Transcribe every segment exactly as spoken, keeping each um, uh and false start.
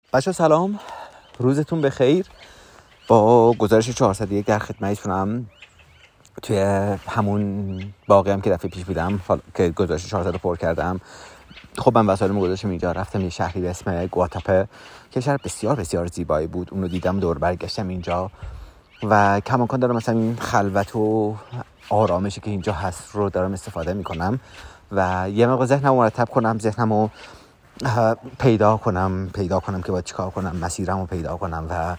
بچه سلام، روزتون بخیر. با گزارش چهارصد و یک در خدمتتونم. توی همون باقی هم که دفعه پیش بودم که گزارش چهارصد رو پر کردم، خب من وسایلمو گذاشتم اینجا، رفتم یه شهری به اسم گواتاپه که شهر بسیار بسیار زیبایی بود. اون رو دیدم، دور برگشتم اینجا و کماکان دارم مثلا این خلوت و آرامشی که اینجا هست رو دارم استفاده میکنم و یه موقع ذهنمو مرتب کنم، ذهنمو پیدا کنم پیدا کنم که باید چیکار کنم، مسیرمو پیدا کنم و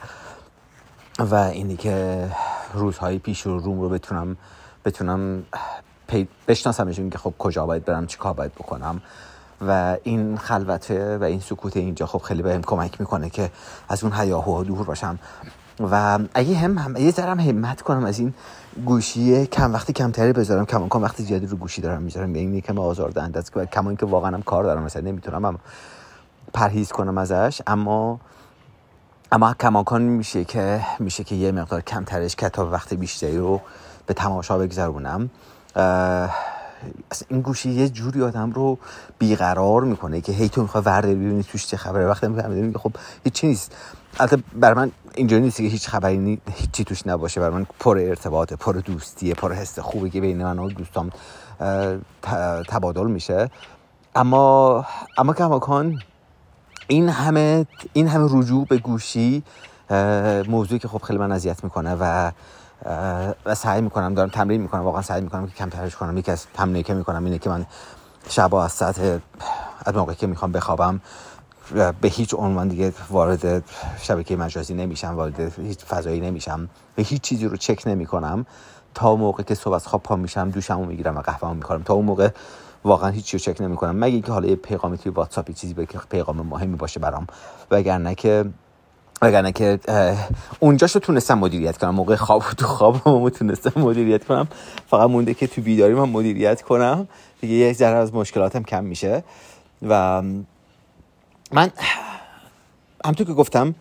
و اینی که روزهای پیش رو روم رو بتونم بتونم پی... بشناسمشون که خب کجا باید برم، چیکار باید بکنم. و این خلوته و این سکوت اینجا خب خیلی بهم کمک میکنه که از اون هیاهوها دور باشم و اگه هم, هم یه ذرم همت کنم از این گوشی کم وقتی کمتری بذارم، کمان کم وقتی زیادی رو گوشی دارم میذارم، یعنی یکم آزاردهنده است که کما اینکه واقعا هم کار دارم، مثلا نمیتونم هم پرهیز کنم ازش، اما اما کماکان میشه که میشه که یه مقدار کمترش کتاب وقت بیشتری رو به تماشا بگذرونم. اصلا این گوشی یه جوری آدم رو بیقرار میکنه که هی تو میخوای ورده ببینی توش چه خبره، وقتی میفهمی خب هیچ چیزی نیست. البته برای من اینجوری نیست که هیچ خبری نی... هیچی توش نباشه. برای من پر ارتباطه، پر دوستیه، پر حس خوبی که بین من و دوستام تبادل میشه. اما اما کماکان این همه این همه رجوع به گوشی موضوعی که خب خیلی من اذیت میکنه و و سعی میکنم، دارم تمرین میکنم، واقعا سعی میکنم که کمترش کنم. یکی از تمرینایی که میکنم اینه که من شبا از ساعت از موقعی که میخوام بخوابم به هیچ عنوان دیگه وارد شبکه مجازی نمیشم، وارد هیچ فضایی نمیشم، به هیچ چیزی رو چک نمیکنم تا موقعی که صبح از خواب پا میشم، دوشمو میگیرم و قهوه‌مو میخورم. تا اون موقع واقعا هیچ چیزی رو چک نمیکنم، مگه اینکه حالا یه پیغامی توی واتساپ چیزی به که پیغام مهمی باشه برام، وگرنه که وگرنه که اونجاشو تونستم مدیریت کنم. موقع خواب تو خوابم تونستم مدیریت کنم، فقط مونده که تو بیداری من مدیریت کنم دیگه. یه ذره از مشکلاتم کم میشه. و من همونطور که گفتم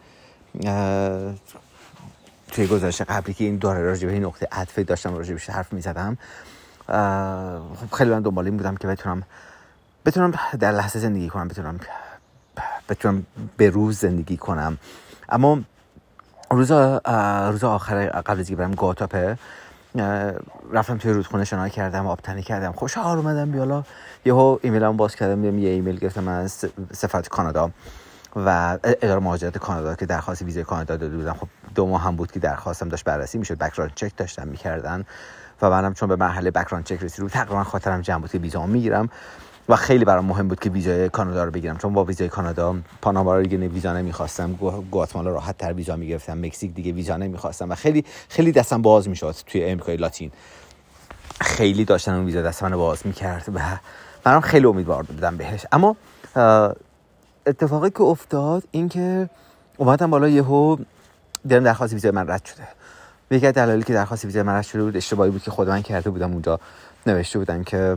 توی گزارش قبلی که این داره راجع به این نقطه عطفی داشتم راجع بهش حرف میزدم، خب خیلی من دنبال این بودم که بتونم بتونم در لحظه زندگی کنم، بتونم بتونم به روز زندگی کنم. اما روز روز آخر قبل از اینکه برم گواتاپه رفتم توی رودخونه شنا کردم، آبتنی کردم، خوشحال اومدم بیالا. یهو ایمیلم باز کردم، یه ایمیل گرفتم از سفارت کانادا و اداره مهاجرت کانادا که درخواست ویزای کانادا داده بودم. خب دو ماه هم بود که درخواستم داشت بررسی میشد، بک‌گراند چک داشتن میکردن و منم چون به مرحله بک‌گراند چک رسیدم تقریبا خاطرم جمع بود که ویزا میگیرم و خیلی برام مهم بود که ویزای کانادا رو بگیرم، چون با ویزای کانادا پاناما رو دیگه ویزا نمیخواستم، گواتمالا راحت تر ویزا میگرفتم، مکزیک دیگه ویزا نمیخواستم و خیلی خیلی دستم باز میشد. توی آمریکای لاتین خیلی داشتن اون ویزا دست منو باز میکرد و منم خیلی امیدوار بودم بهش. اما اتفاقی که افتاد این که اومدم بالا، یهو دیدم درخواست ویزای من رد شده. یکی از دلایلی که درخواست ویزای من رد شده بود اشتباهی بود که خود من کرده بودم. اونجا نوشته بودن که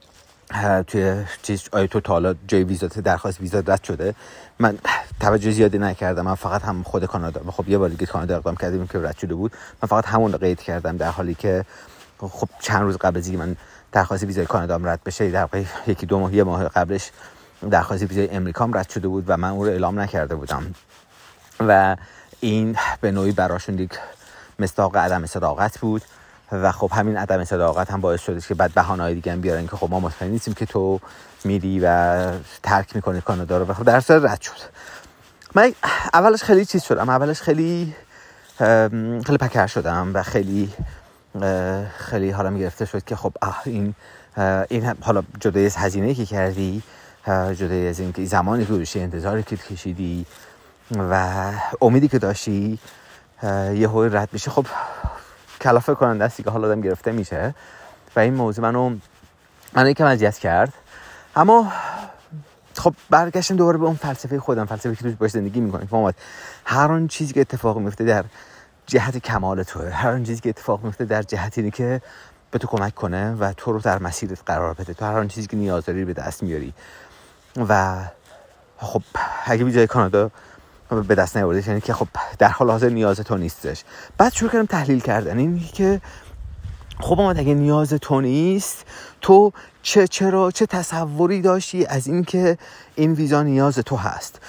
توی چیز آیا تو تا حالا جای ویزات درخواست ویزا رد شده. من توجه زیادی نکردم، من فقط هم خود کانادا، خب یه بار دیگه کانادا اقدام کردیم که رد شده بود، من فقط همون رو قید کردم، در حالی که خب چند روز قبل از اینکه من درخواست ویزای کانادام رد بشه، در واقع یکی دو ماه یه ماه قبلش درخواست ویزای امریکام رد شده بود و من اون رو اعلام نکرده بودم و این به نوعی براشون یک مصداق عدم صداقت بود و خب همین عدم صداقت هم باعث شده که بعد بهانه‌های دیگه هم بیارن که خب ما مطمئن نیستیم که تو میری و ترک میکنی کانادا رو، و خب در صورت رد شد. من اولش خیلی چیز شدم، اولش خیلی خیلی پکر شدم و خیلی خیلی حالا میگرفته شد که خب این این حالا جدای از هزینه‌ای که کردی، جدای از این که زمانی که داشتی، انتظاری که کشیدی و امیدی که داشتی یهو رد بشه، خب کلافه کننده است که حالا آدم گرفته میشه و این موضوع منو منو یکم اذیت کرد. اما خب برگشتم دوباره به اون فلسفه خودم، فلسفه که توش باش زندگی میکنم. فهمت هر آن چیزی که اتفاق میفته در جهت کمال توه، هر آن چیزی که اتفاق میفته در جهتی که به تو کمک کنه و تو رو در مسیرت قرار بده، تو هر آن چیزی که نیاز داری به دست میاری. و خب اگه ویزای کانادا به دست نیاوردی یعنی که خب در حال حاضر نیاز تو نیستش. بعد شروع کردم تحلیل کردن این که خب اما اگه نیاز تو نیست، تو چه چرا چه تصوری داشتی از این که این ویزا نیاز تو هست؟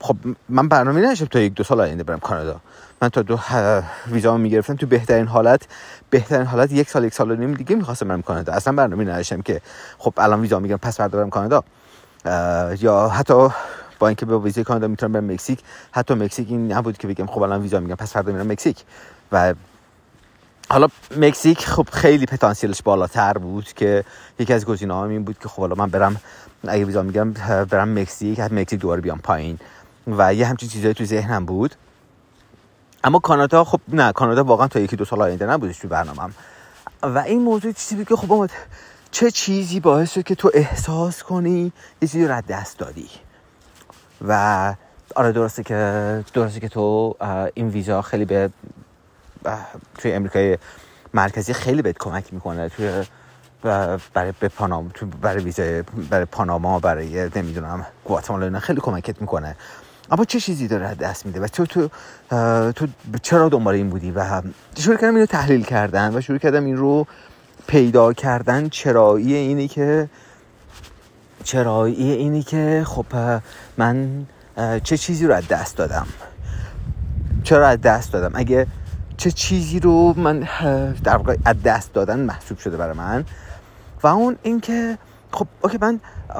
خب من برنامه نداشتم تا یک دو سال آینده برم کانادا. من تا دو ویزا میگرفتم تو بهترین حالت بهترین حالت یک سال یک سال و نیم دیگه میخواستم برم کانادا. اصلا برنامه نداشتم که خب الان ویزا میگیرم پس فردا برم کانادا، یا حتی با اینکه به ویزای کانادا میتونم برم مکزیک، حتی مکزیک این نبود که بگم خب الان ویزا میگیرم پس فردا میرم مکزیک. و حالا مکزیک خب خیلی پتانسیلش بالاتر بود که یکی از گزینه‌هام این بود که خب حالا من برم اگه ویزا میگیرم برم مکزیک، حتی مکزیک دوباره بیام پایین و یه همچین چیزایی تو ذهنم بود. اما کانادا خب نه، کانادا واقعا تا یکی دو سال آینده نبودش تو برنامه‌ام. و این موضوع چیزی بود که خب چه چیزی باعث شد که تو احساس کنی یه چیزی رو از دست دادی. و آره درسته که درسته که تو این ویزا خیلی به توی امریکای مرکزی خیلی بهت کمک میکنه، توی برای به پاناما، تو برای ویزای برای پاناما، برای نمیدونم گواتمالا اینا خیلی کمکت میکنه. اما چه چیزی داره از دست میده و تو تو تو چرا دنبال این بودی؟ و شروع کردم اینو تحلیل کردن و شروع کردم این رو پیدا کردن. چرایی اینی که چرایی اینی که خب من چه چیزی رو از دست دادم، چرا از دست دادم، اگه چه چیزی رو من در واقع از دست دادن محسوب شده برای من. و اون این که خب اوکی من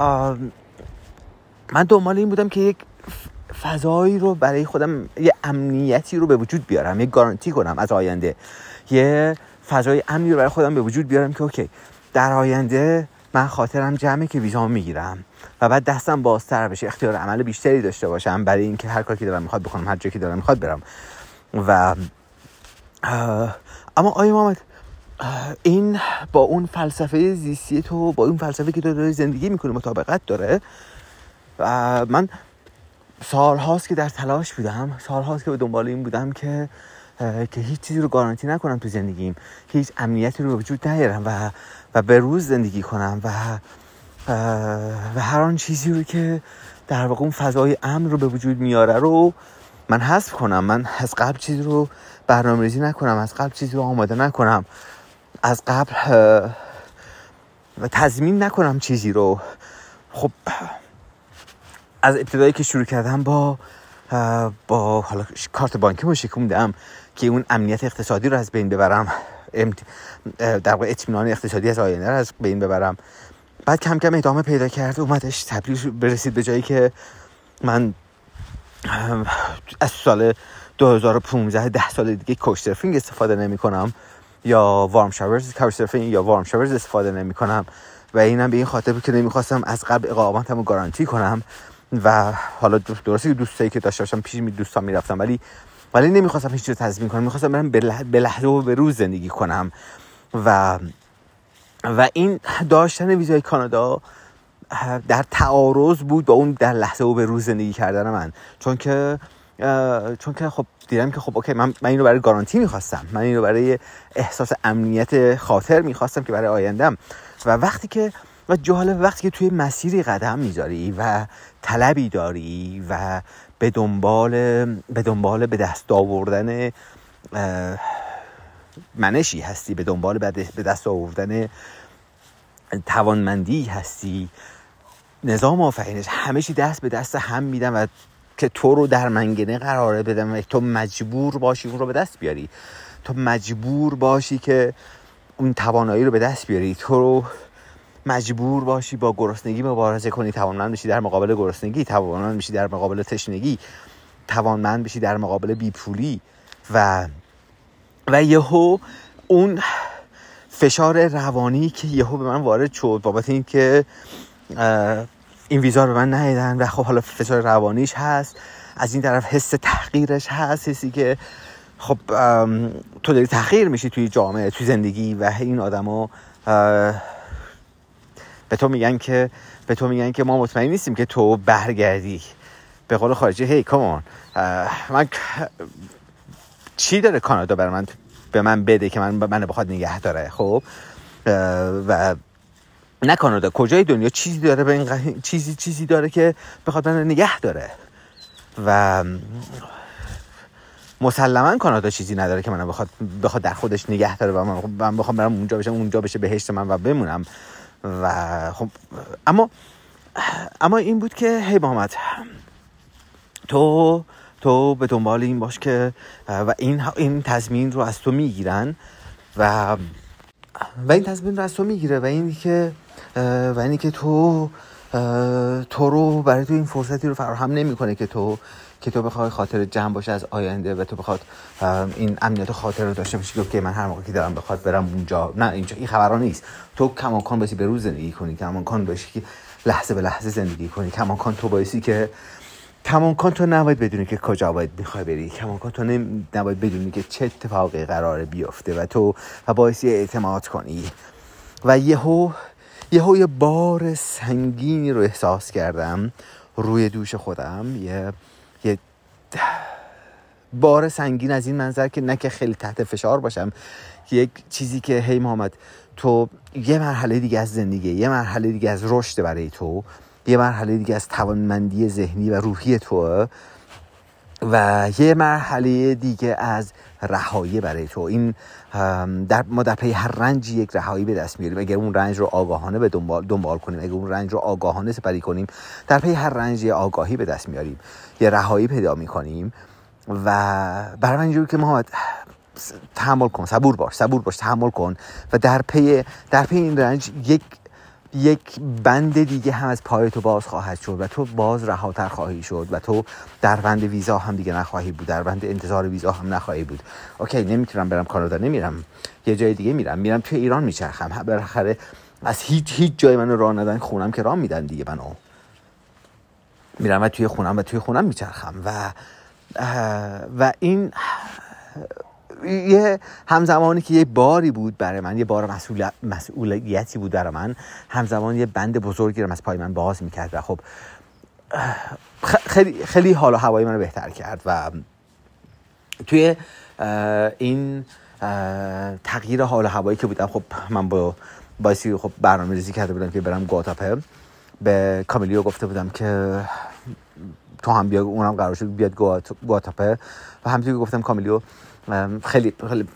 من دنبال این بودم که یک فضایی رو برای خودم، یه امنیتی رو به وجود بیارم، یه گارانتی کنم از آینده، یه فضای امنی رو برای خودم به وجود بیارم که اوکی در آینده من خاطرم جمعه که ویزا میگیرم و بعد دستم بازتر بشه، اختیار عمل بیشتری داشته باشم برای اینکه هر کاری که دارم میخواد بکنم، هر جایی که دارم میخواد برم. و اما آیا محمد این با اون فلسفه زیستی تو، با اون فلسفه که تو داری زندگی میکنی مطابقت داره؟ و من سال هاست که در تلاش بودم، سال هاست که به دنبال این بودم که که هیچ چیزی رو گارانتی نکنم تو زندگیم، هیچ امنیتی رو به وجود نیارم و و به روز زندگی کنم و و هر آن چیزی رو که در واقع اون فضای امن رو به وجود میاره رو من حذف کنم. من از قبل چیزی رو برنامه‌ریزی نکنم، از قبل چیزی رو آماده نکنم، از قبل و تضمین نکنم چیزی رو. خب از ابتدایی که شروع کردم با با حالا کارت بانکیمو شکوندم که اون امنیت اقتصادی رو از بین ببرم، در واقع اطمینان اقتصادی از آینده رو از بین ببرم. بعد کم کم ادامه پیدا کرد، اومدش تبدیل برسید به جایی که من از سال دو هزار و پانزده ده سال دیگه کوچ سرفینگ استفاده نمی کنم یا وارم شاورز کوچ سرفینگ یا وارم شاورز استفاده نمی کنم. و اینم به این خاطر بود که نمیخواستم از قبل اقامتمو گارانتی کنم. و حالا درسته که دوستایی که داشته باشم پیش می دوستان میرفتم، ولی ولی نمیخواستم هیچ چیز رو تضمین کنم، میخواستم برم به لحظه و به روز زندگی کنم. و و این داشتن ویزای کانادا در تعارض بود با اون در لحظه و به روز زندگی کردن من، چون که چون که خب دیدم که خب اوکی من من اینو برای گارانتی میخواستم، من اینو برای احساس امنیت خاطر میخواستم که برای آیندم. و وقتی که و جالب وقتی که توی مسیری قدم میذاری و طلبی داری و به دنبال به دنبال به دست آوردن منشی هستی، به دنبال به دست آوردن توانمندی هستی، نظام آفرینش همه چی دست به دست هم میدن و که تو رو در منگنه قراره بدن و تو مجبور باشی اون رو به دست بیاری، تو مجبور باشی که اون توانایی رو به دست بیاری، تو رو مجبور باشی با گرسنگی مبارزه کنی، توانمند بشی در مقابل گرسنگی، توانمند بشی در مقابل تشنگی، توانمند بشی در مقابل بیپولی. و و یهو اون فشار روانی که یهو به من وارد شد بابت این که این ویزا رو به من ندیدن و خب حالا فشار روانیش هست، از این طرف حس تحقیرش هست، حسی که خب تو داری تحقیر میشی توی جامعه، توی زندگی و این آدما به تو میگن که به تو میگن که ما مطمئن نیستیم که تو برگردی. به قول خارجی هی کامان من چی داره کانادا برای من به من بده که من منو بخواد نگه داره؟ خب و نه کانادا، کجای دنیا چیزی داره به این چیزی چیزی داره که بخواد منو نگه داره؟ و مسلماً کانادا چیزی نداره که منو بخواد بخواد در خودش نگه داره و من, من بخوام برم اونجا بشم، اونجا بشه بهشت من و بمونم. و خب اما اما این بود که هی محمد تو تو به دنبال این باش که و این این تضمین رو از تو میگیرن و و این تضمین رو از تو میگیره و اینی که و اینی که تو تو رو برای تو این فرصتی رو فراهم نمیکنه که تو که تو بخوای خاطر جمع باشه از آینده و تو بخواد این امنیت خاطر رو داشته باشی که من هر موقع که دارم بخواد برم اونجا، نه اینجا این خبرا نیست. تو کماکان باشی به روز زندگی کنی، کماکان باشی که لحظه به لحظه زندگی کنی، کماکان تو باشی که کماکان تو نباید بدونی که کجا باید میخوای بری، کماکان تو نباید بدونی که چه اتفاقی قراره بیفته و تو و باعث اعتماد کنی. و یهو یهو یه بار سنگینی رو احساس کردم روی دوش خودم، یه یه بار سنگین از این منظر که نه که خیلی تحت فشار باشم، که یک چیزی که هی محمد تو یه مرحله دیگه از زندگی، یه مرحله دیگه از رشد برای تو، یه مرحله دیگه از توانمندی ذهنی و روحی تو و یه مرحله دیگه از رهایی برای تو. این در ما در پی هر رنجی یک رهایی به دست میاریم. اگر اون رنج رو آگاهانه به دنبال دنبال کنیم، اگر اون رنج رو آگاهانه سپری کنیم، در پی هر رنجی آگاهی به دست میاریم، یه رهایی پیدا میکنیم. و برای من اینجوری که ما تحمل کن، صبور باش، صبور باش، تحمل کن و در پی در پی این رنج یک یک بند دیگه هم از پای تو باز خواهد شد و تو باز رهاتر خواهی شد و تو در بند ویزا هم دیگه نخواهی بود، در بند انتظار ویزا هم نخواهی بود. اوکی، نمیتونم برم کانادا، نمیرم یه جای دیگه، میرم میرم توی ایران میچرخم. بالاخره از هیچ هیچ جای منو راه ندن، خونم که راه میدن دیگه، منو میرم و توی خونم و توی خونم میچرخم. و و این یه همزمانی که یه باری بود برای من، یه بار مسئول مسئولیتی بود برای من، همزمان یه بند بزرگی رو از پای من باز میکرد و خب خیلی خیلی حال و هوای منو بهتر کرد. و توی این تغییر حال و هوایی که بودم، خب من با باعثی خب برنامه‌ریزی کرده بودم که برم گواتاپه. به کامیلیو گفته بودم که تو هم بیا، اونم قرار شد بیاد گواتاپه و همونطوری گفتم کامیلیو خیلی خیلی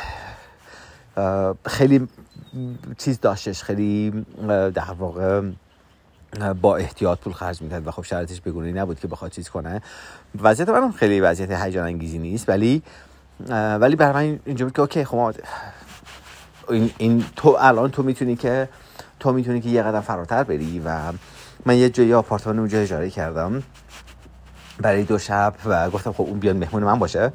خیلی چیز داشتش، خیلی در واقع با احتیاط پول خرج میکرد و خب شرطش بگونه نبود که بخواد چیز کنه. وضعیت من خیلی وضعیت هیجان انگیزی نیست، ولی ولی برای من اینجوری که اوکی خب این, این تو الان تو میتونی که تو میتونی که یه قدم فراتر بری. و من یه جایی آپارتمان اونجا اجاره کردم برای دو شب و گفتم خب اون بیاد مهمون من باشه.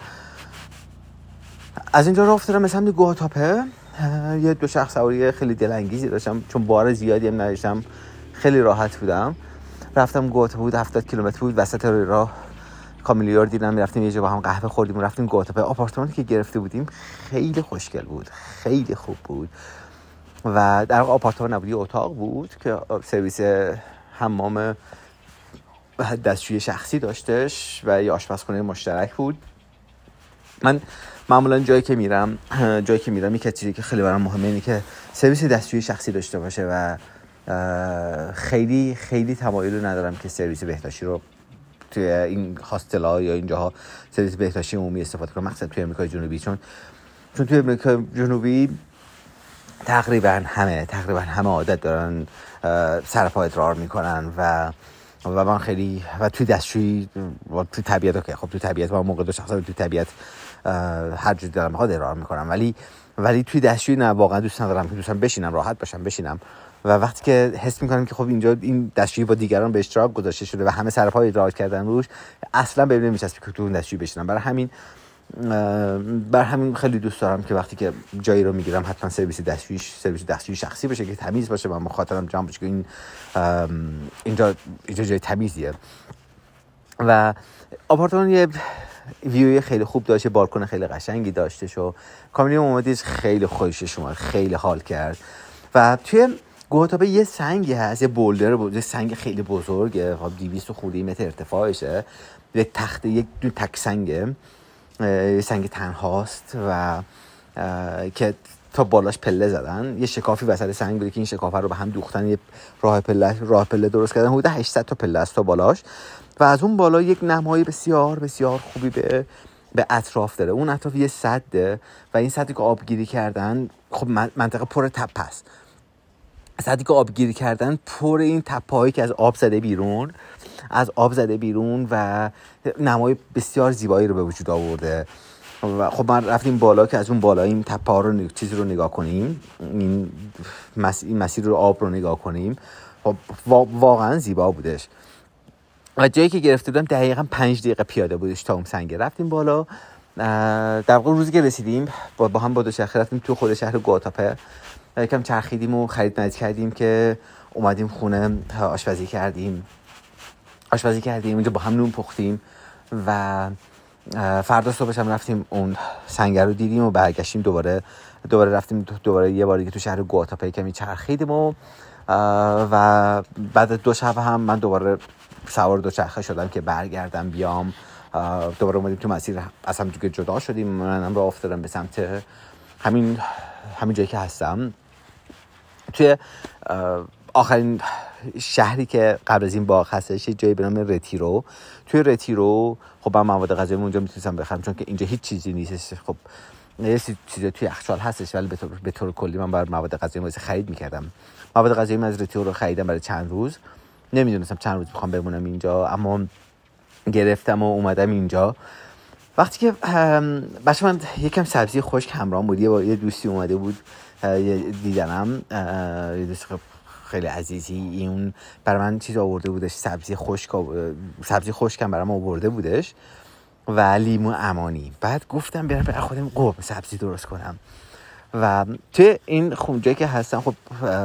از اینجا راه افتادم به سمت گواتاپه. یه دو شخص سواری خیلی دلانگیزی داشتم، چون بار زیادی هم نداشتم، خیلی راحت بودم. رفتم گواتاپه، بود هفتاد کیلومتر بود. وسط راه کامیلیو رو دیدم، میرفتیم یه جا با هم قهوه خوردیم و رفتیم گواتاپه. آپارتمانی که گرفته بودیم خیلی خوشگل بود، خیلی خوب بود و در آپارتمان نبود، اتاق بود که سرویس حمام دستشویی شخصی داشتش و یه آشپزخونه مشترک بود. من معمولا جایی که میرم جایی که میرم یک چیزی که خیلی برام مهمه اینه که سرویس دستشویی شخصی داشته باشه و خیلی خیلی تمایل ندارم که سرویس بهداشتی رو توی این هاستل‌ها یا اینجاها سرویس بهداشتی عمومی استفاده کنم، مخصوصا توی آمریکای جنوبی، چون چون توی آمریکای جنوبی تقریبا همه تقریبا همه عادت دارن سر پا ادرار میکنن و و من خیلی و توی دستشویی و توی طبیعت اوکی خب توی طبیعت من موقع دو شخصا توی طبیعت هر جوری دارم بخواد ادرار میکنم، ولی ولی توی دستشویی نه، واقعا دوست ندارم که دوستم بشینم راحت باشم بشینم و وقتی که حس میکنم که خب اینجا این دستشویی با دیگران به اشتراک گذاشته شده و همه سر پا ادرار کردن روش، اصلا بهم نمیچسبه که تو اون دستشویی بشینم. برای همین بر همین خیلی دوست دارم که وقتی که جایی رو میگیرم حتما سرویس دستشویی سرویس دستشویی شخصی باشه که تمیز باشه و مخاطرم جمع باشه که این اینجا اینجا جای تمیزیه. و آپارتمان یه ویوی خیلی خوب داشته، بالکن خیلی قشنگی داشته و کامیلیو اومدیش خیلی خوشش اومد، خیلی حال کرد. و توی گواتاپه یه سنگی هست، یه بولدر بود، یه سنگ خیلی بزرگه، خب دویست خورده متر ارتفاعشه، یک تخت یک دو تک سنگه، یه سنگ تنهاست و که تا بالاش پله زدن، یه شکافی وسط سنگ بوده که این شکافه رو به هم دوختن، یه راه پله راه پله درست کردن، حدود هشتصد تا پله است تا بالاش و از اون بالا یک نمایی بسیار بسیار خوبی به به اطراف داره. اون اطراف یه سده و این سدی که آبگیری کردن، خب منطقه پر تپه است ساعتی که آبگیری کردن پر این تپه‌هایی که از آب زده بیرون از آب زده بیرون و نمای بسیار زیبایی رو به وجود آورده. و خب من رفتیم بالا که از اون بالا این تپه ها رو چیزی رو نگاه کنیم، این مسیر, این مسیر رو آب رو نگاه کنیم. خب واقعا زیبا بودش و جایی که گرفته بودم دقیقاً پنج دقیقه پیاده بودش تا اون سنگه. رفتیم بالا، در واقع روزی که رسیدیم با, با هم با دو چرخه رفتیم تو خود شهر گواتاپه، یکم چرخیدیم و خرید مزید کردیم که اومدیم خونه آشپزی کردیم آشپزی کردیم اونجا با هم نون پختیم و فردا صبحش هم رفتیم اون سنگر رو دیدیم و برگشتیم دوباره دوباره رفتیم دوباره یه باری که تو شهر گواتاپه کمی چرخیدیم و و بعد دو شب هم من دوباره سوار دو چرخه شدم که برگردم بیام. دوباره اومدیم تو مسیر از هم دیگه جدا شدیم، منم راه افتادم به سمت همین همین جایی که هستم. توی آخرین شهری که قبل از این باغ هستش یه جایی به نام رتیرو. توی رتیرو خب من مواد غذایی اونجا میتونستم بخرم چون که اینجا هیچ چیزی نیست. خب یه چیزی توی یخچال هستش ولی به طور به طور کلی من برای مواد غذایی واسه خرید میکردم. مواد غذایی من از رتیرو رو خریدم برای چند روز، نمیدونستم چند روز میخوام بمونم اینجا، اما گرفتم و اومدم اینجا. وقتی که بچه من یکم سبزی خشک همراهم بود، یه دوستی اومده بود دیدنم، یه دوست خیلی عزیزی، این برای من چیز آورده بودش، سبزی خشک سبزی خشکم برام آورده بودش و لیمو امانی. بعد گفتم برم برای خودم قرمه سبزی درست کنم و توی این خونجایی که هستم خب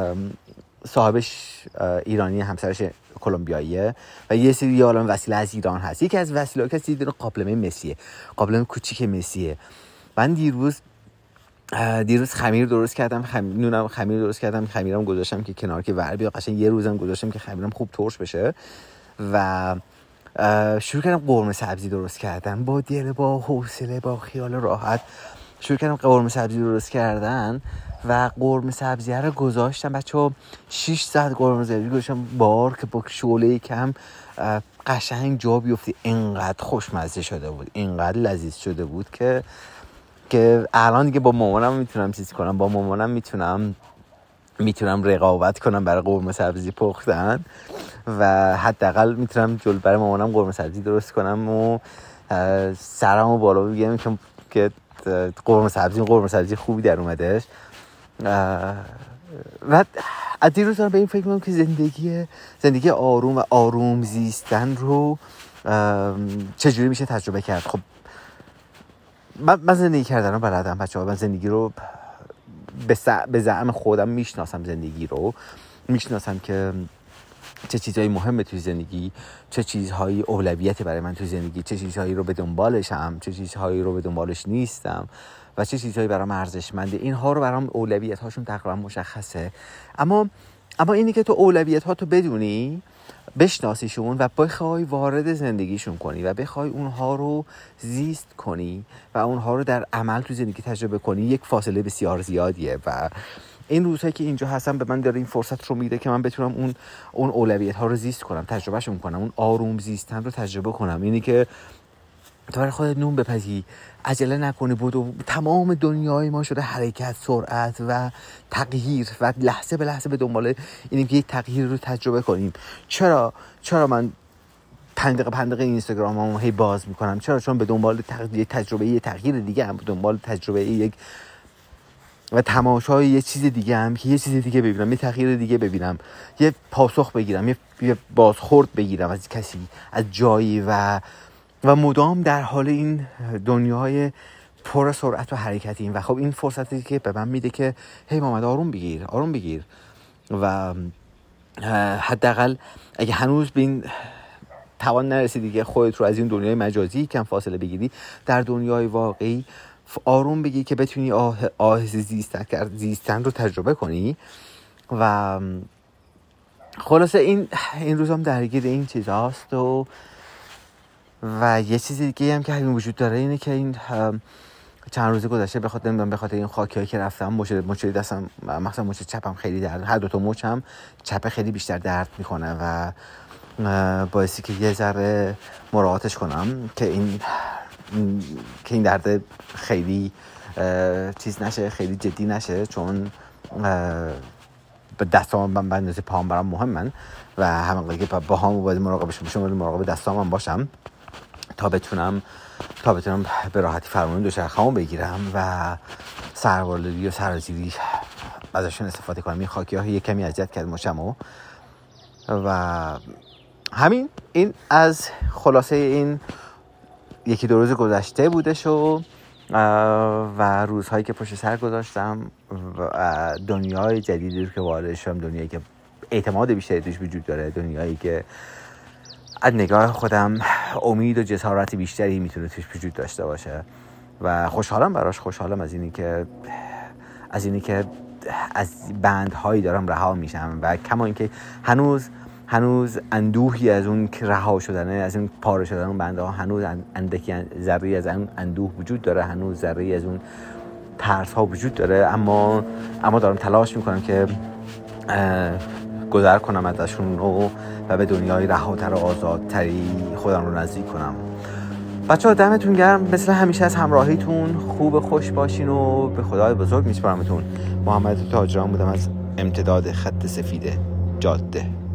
صاحبش ایرانی، همسرش کلمبیاییه و یه سری یالان وسیله از ایران هست. یکی از وسیله‌ها که دیدن قابلمه مسیه، قابلمه کوچیک مسیه. من دیروز دیروز خمیر درست کردم، خمیر نونم خمیر درست کردم، خمیرم گذاشتم که کنار که ور بیا، قشنگ یه روزم گذاشتم که خمیرم خوب ترش بشه و شروع کردم قرمه سبزی درست کردن با دل، با حوصله، با خیال راحت شروع کردم قرمه سبزی درست کردن و قرمه سبزی رو گذاشتم. بچه‌ها شش ساعت قرمه سبزی گذاشتم بار که با شعله کم قشنگ جا بیفته. اینقدر خوشمزه شده بود، اینقدر لذیذ شده بود که که الان دیگه با مامانم میتونم چیز کنم، با مامانم میتونم میتونم رقابت کنم برای قرمه سبزی پختن و حداقل میتونم جلو برای مامانم قرمه سبزی درست کنم و سرمو بالا بگیرم که که قرمه سبزی قرمه سبزی خوبی در اومدش. و از دیروز دارم به این فکر میکنم که زندگی زندگی آروم و آروم زیستن رو چجوری میشه تجربه کرد. خب من, من زندگی کردن رو بلدم بچه‌ها، من زندگی رو به, سع... به زعم خودم میشناسم، زندگی رو میشناسم که چه چیزهایی مهمه توی زندگی، چه چیزهایی اولویتی برای من توی زندگی، چه چیزهایی رو به دنبالشم، چه چیزهایی رو به دنبالش نیستم و چه چیزهایی برام ارزشمنده. اینها رو برام اولویت هاشون تقریبا مشخصه. اما اما اینی که تو اولویت ها تو بدونی، بشناسیشون و بخوای وارد زندگیشون کنی و بخوای اونها رو زیست کنی و اونها رو در عمل تو زندگی تجربه کنی، یک فاصله بسیار زیادیه و این روزهایی که اینجا هستم به من داره این فرصت رو میده که من بتونم اون اون اولویت ها رو زیست کنم، تجربهشون کنم، اون آروم زیستن رو تجربه کنم. اینی که تو برای خودت نون بپزی، عجله نکنی، بودو. تمام دنیای ما شده حرکت، سرعت و تغییر و لحظه به لحظه به دنبال اینیم که یک تغییر رو تجربه کنیم. چرا چرا من پنج دقیقه پنج دقیقه اینستاگراممو هی باز میکنم؟ چرا؟ چون به دنبال تغییر، تجربه یه تغییر دیگه هم، به دنبال تجربه یک و تماشای یه چیز دیگه هم که یه چیز دیگه ببینم، یه تغییر دیگه ببینم، یه پاسخ بگیرم، یه, یه بازخورد بگیرم از کسی، از جایی و و مدام در حال این دنیای پر سرعت و حرکتیم. و خب این فرصتی که به من میده که هی محمد آروم بگیر، آروم بگیر و حداقل اگه هنوز به این توان نرسیدی که خودت رو از این دنیای مجازی کم فاصله بگیری، در دنیای واقعی آروم بگی که بتونی آه آهسته زیستن زیستن رو تجربه کنی. و خلاصه این این روزام درگیر این چیزاست و و یه چیز دیگه هم که همین وجود داره اینه که این چند روز گذشته به خاطر نمیدونم به خاطر این خاکیایی که رفتم مچ مچ دستم، مثلا مچ چپم خیلی درد، هر دو تا مچم چپ خیلی بیشتر درد میکنه و باعثی که یه ذره مراعاتش کنم که این که این درد خیلی چیز نشه، خیلی جدی نشه، چون دستام من به اندازه پاهم برام مهمن و همونقدر که پاهامو باید مراقبش باشم باید مراقب دستام باشم تا بتونم تا بتونم به راحتی فرمان دوچرخه‌مو بگیرم و سربالایی و سرازیری ازشون استفاده کنم. این خاکی‌ها یک کمی اذیت کرد مچمو و همین. این از خلاصه این یکی دو روز گذشته بودش و و روزهایی که پشت سر گذاشتم و دنیای جدیدی که وارد شدم، دنیایی که اعتماد بیشتری توش وجود داره، دنیایی که از نگاه خودم امید و جسارت بیشتری میتونه توش وجود داشته باشه و خوشحالم براش. خوشحالم از اینی که از اینی که از بندهایی دارم رها میشم و کما اینکه هنوز هنوز اندوهی از اون که رها شدنه، از اون پاره شدن اون بندها، هنوز اندکی ذره‌ای از اون اندوه وجود داره، هنوز ذره‌ای از اون ترس ها وجود داره، اما اما دارم تلاش میکنم که گذر کنم ازشون و و به دنیای رهاتر و آزادتری خودم رو نزدیک کنم. بچه‌ها دمتون گرم، مثل همیشه از همراهیتون. خوب خوش باشین و به خدای بزرگ میسپارمتون. محمد تاجران بودم از امتداد خط سفید جاده.